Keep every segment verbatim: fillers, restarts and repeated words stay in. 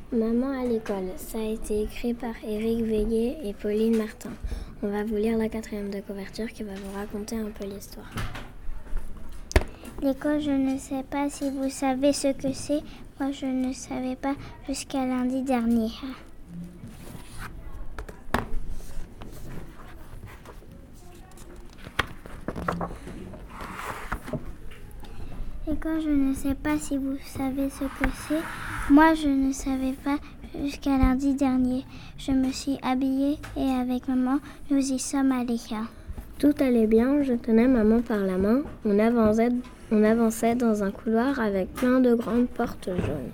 Maman à l'école, ça a été écrit par Éric Veillé et Pauline Martin. On va vous lire la quatrième de couverture qui va vous raconter un peu l'histoire. L'école, je ne sais pas si vous savez ce que c'est. Moi, je ne savais pas jusqu'à lundi dernier. L'école, je ne sais pas si vous savez ce que c'est. Moi, je ne savais pas jusqu'à lundi dernier. Je me suis habillée et avec maman, nous y sommes allés. Tout allait bien, je tenais maman par la main. On avançait, on avançait dans un couloir avec plein de grandes portes jaunes.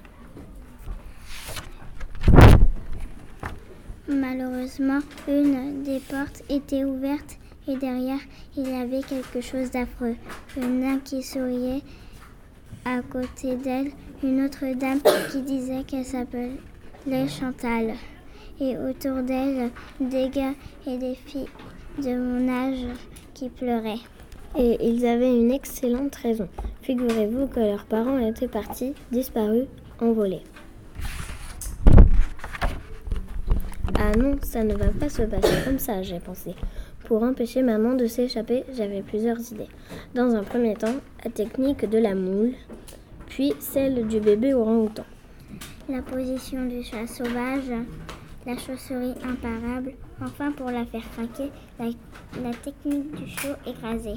Malheureusement, une des portes était ouverte et derrière, il y avait quelque chose d'affreux. Une dame qui souriait. À côté d'elle, une autre dame qui disait qu'elle s'appelait Chantal. Et autour d'elle, des gars et des filles de mon âge qui pleuraient. Et ils avaient une excellente raison. Figurez-vous que leurs parents étaient partis, disparus, envolés. Ah non, ça ne va pas se passer comme ça, j'ai pensé. Pour empêcher maman de s'échapper, j'avais plusieurs idées. Dans un premier temps, la technique de la moule, puis celle du bébé orang-outan. La position du chat sauvage, la chausserie imparable, enfin pour la faire craquer, la, la technique du chaud écrasé.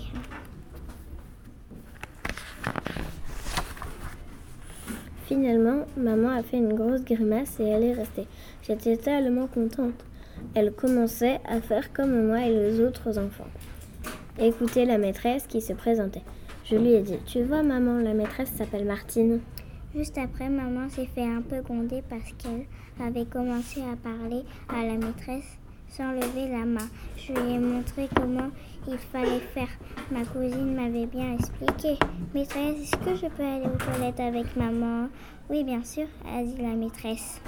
Finalement, maman a fait une grosse grimace et elle est restée. J'étais tellement contente. Elle commençait à faire comme moi et les autres enfants. Écoutez la maîtresse qui se présentait. Je lui ai dit, tu vois maman, la maîtresse s'appelle Martine. Juste après, maman s'est fait un peu gronder parce qu'elle avait commencé à parler à la maîtresse sans lever la main. Je lui ai montré comment il fallait faire. Ma cousine m'avait bien expliqué. Maîtresse, est-ce que je peux aller aux toilettes avec maman? Oui, bien sûr, a dit la maîtresse.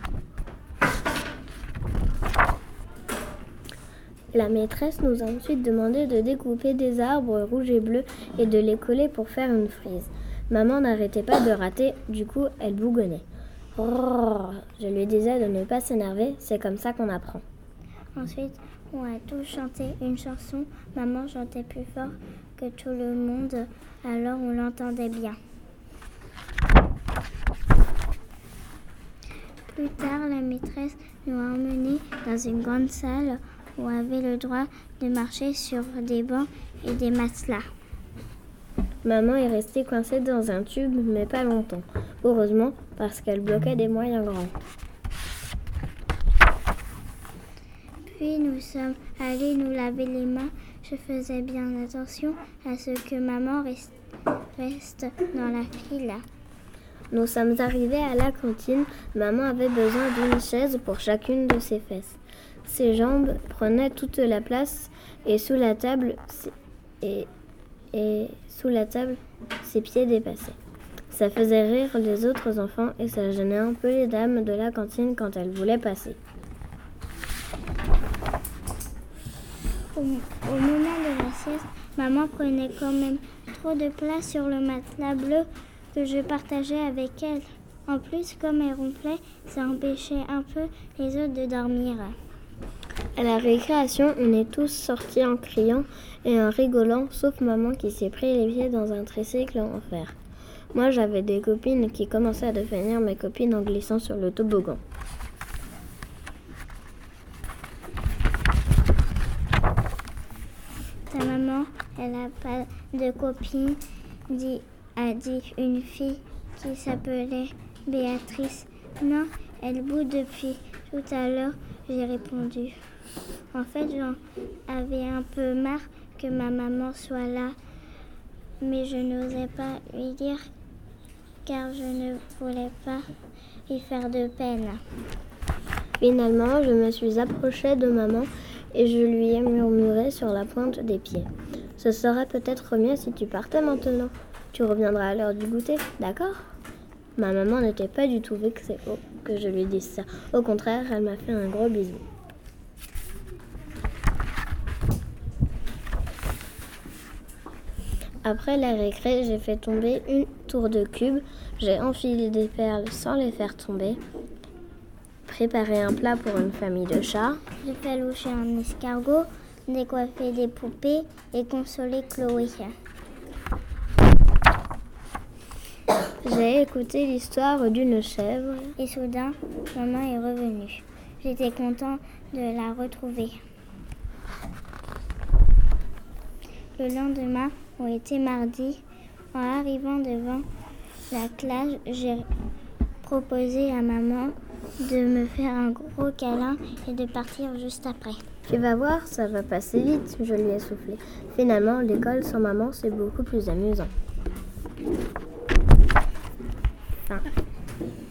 La maîtresse nous a ensuite demandé de découper des arbres rouges et bleus et de les coller pour faire une frise. Maman n'arrêtait pas de rater, du coup elle bougonnait. Rrrr, je lui disais de ne pas s'énerver, c'est comme ça qu'on apprend. Ensuite, on a tous chanté une chanson. Maman chantait plus fort que tout le monde, alors on l'entendait bien. Plus tard, la maîtresse nous a emmenés dans une grande salle où on avait le droit de marcher sur des bancs et des matelas. Maman est restée coincée dans un tube, mais pas longtemps. Heureusement, parce qu'elle bloquait des moyens grands. Puis nous sommes allés nous laver les mains. Je faisais bien attention à ce que maman reste, reste dans la file. Nous sommes arrivés à la cantine. Maman avait besoin d'une chaise pour chacune de ses fesses. Ses jambes prenaient toute la place et sous la table, et, et sous la table, ses pieds dépassaient. Ça faisait rire les autres enfants et ça gênait un peu les dames de la cantine quand elles voulaient passer. Au, au moment de la sieste, maman prenait quand même trop de place sur le matelas bleu que je partageais avec elle. En plus, comme elle ronflait, ça empêchait un peu les autres de dormir. À la récréation, on est tous sortis en criant et en rigolant, sauf maman qui s'est pris les pieds dans un tricycle en fer. Moi, j'avais des copines qui commençaient à devenir mes copines en glissant sur le toboggan. Ta maman, elle n'a pas de copine, dit, a dit une fille qui s'appelait Béatrice. Non, elle boude depuis tout à l'heure, j'ai répondu. En fait, j'en avais un peu marre que ma maman soit là, mais je n'osais pas lui dire car je ne voulais pas lui faire de peine. Finalement, je me suis approchée de maman et je lui ai murmuré sur la pointe des pieds. Ce serait peut-être mieux si tu partais maintenant. Tu reviendras à l'heure du goûter, d'accord ? Ma maman n'était pas du tout vexée que je lui dise ça. Au contraire, elle m'a fait un gros bisou. Après la récré, j'ai fait tomber une tour de cube. J'ai enfilé des perles sans les faire tomber. préparé un plat pour une famille de chats. J'ai fait loucher un escargot, décoiffer des poupées et consoler Chloé. J'ai écouté l'histoire d'une chèvre. Et soudain, maman est revenue. J'étais content de la retrouver. Le lendemain, on était mardi. En arrivant devant la classe, j'ai proposé à maman de me faire un gros câlin et de partir juste après. Tu vas voir, ça va passer vite, je lui ai soufflé. Finalement, l'école sans maman, c'est beaucoup plus amusant.